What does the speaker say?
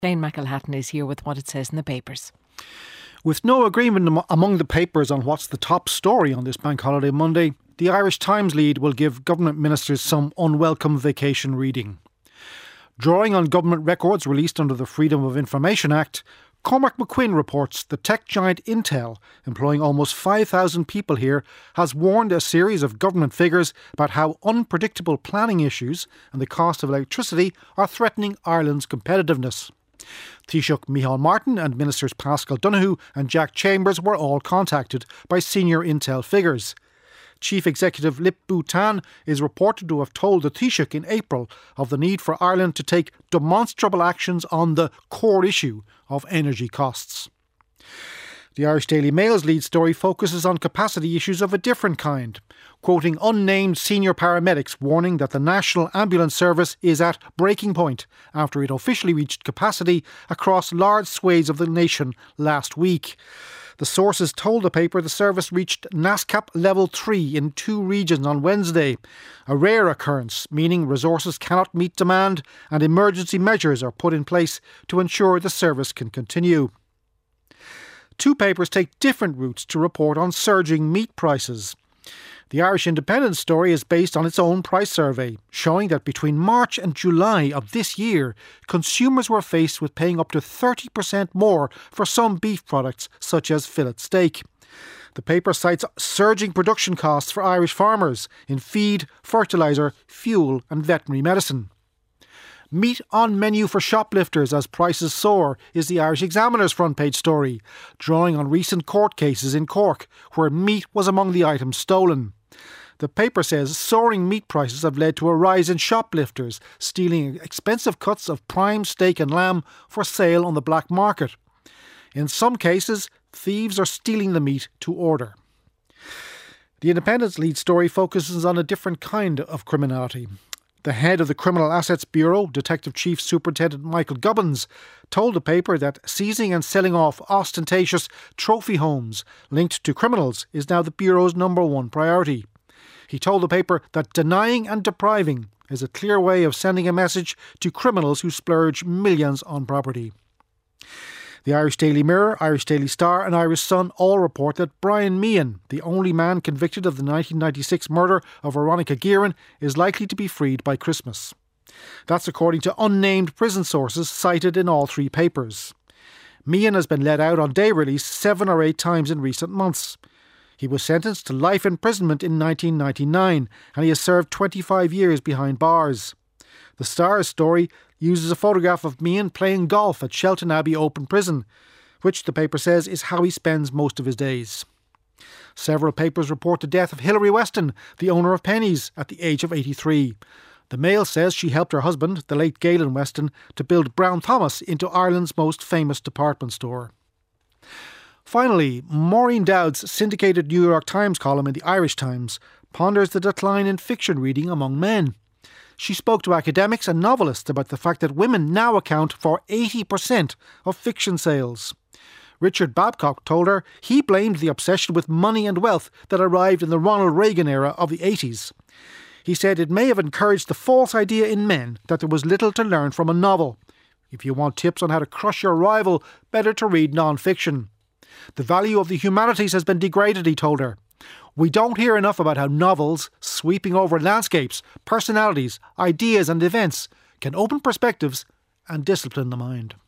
Shane McElhatton is here with what it says in the papers. With no agreement among the papers on what's the top story on this Bank Holiday Monday, the Irish Times lead will give government ministers some unwelcome vacation reading. Drawing on government records released under the Freedom of Information Act, Cormac McQuinn reports the tech giant Intel, employing almost 5,000 people here, has warned a series of government figures about how unpredictable planning issues and the cost of electricity are threatening Ireland's competitiveness. Taoiseach Micheál Martin and Ministers Paschal Donohoe and Jack Chambers were all contacted by senior Intel figures. Chief Executive Lip-Bu Tan is reported to have told the Taoiseach in April of the need for Ireland to take demonstrable actions on the core issue of energy costs. The Irish Daily Mail's lead story focuses on capacity issues of a different kind, quoting unnamed senior paramedics warning that the National Ambulance Service is at breaking point after it officially reached capacity across large swathes of the nation last week. The sources told the paper the service reached NASCAP level 3 in 2 regions on Wednesday, a rare occurrence, meaning resources cannot meet demand and emergency measures are put in place to ensure the service can continue. 2 papers take different routes to report on surging meat prices. The Irish Independent story is based on its own price survey, showing that between March and July of this year, consumers were faced with paying up to 30% more for some beef products, such as fillet steak. The paper cites surging production costs for Irish farmers in feed, fertiliser, fuel and veterinary medicine. Meat on menu for shoplifters as prices soar is the Irish Examiner's front page story, drawing on recent court cases in Cork, where meat was among the items stolen. The paper says soaring meat prices have led to a rise in shoplifters stealing expensive cuts of prime steak and lamb for sale on the black market. In some cases, thieves are stealing the meat to order. The Independent's lead story focuses on a different kind of criminality. The head of the Criminal Assets Bureau, Detective Chief Superintendent Michael Gubbins, told the paper that seizing and selling off ostentatious trophy homes linked to criminals is now the Bureau's #1 priority. He told the paper that denying and depriving is a clear way of sending a message to criminals who splurge millions on property. The Irish Daily Mirror, Irish Daily Star and Irish Sun all report that Brian Meehan, the only man convicted of the 1996 murder of Veronica Guerin, is likely to be freed by Christmas. That's according to unnamed prison sources cited in all 3 papers. Meehan has been let out on day release 7 or 8 times in recent months. He was sentenced to life imprisonment in 1999 and he has served 25 years behind bars. The Star's story uses a photograph of Meehan playing golf at Shelton Abbey Open Prison, which the paper says is how he spends most of his days. Several papers report the death of Hilary Weston, the owner of Penneys, at the age of 83. The Mail says she helped her husband, the late Galen Weston, to build Brown Thomas into Ireland's most famous department store. Finally, Maureen Dowd's syndicated New York Times column in the Irish Times ponders the decline in fiction reading among men. She spoke to academics and novelists about the fact that women now account for 80% of fiction sales. Richard Babcock told her he blamed the obsession with money and wealth that arrived in the Ronald Reagan era of the 80s. He said it may have encouraged the false idea in men that there was little to learn from a novel. If you want tips on how to crush your rival, better to read non-fiction. The value of the humanities has been degraded, he told her. We don't hear enough about how novels, sweeping over landscapes, personalities, ideas and events, can open perspectives and discipline the mind.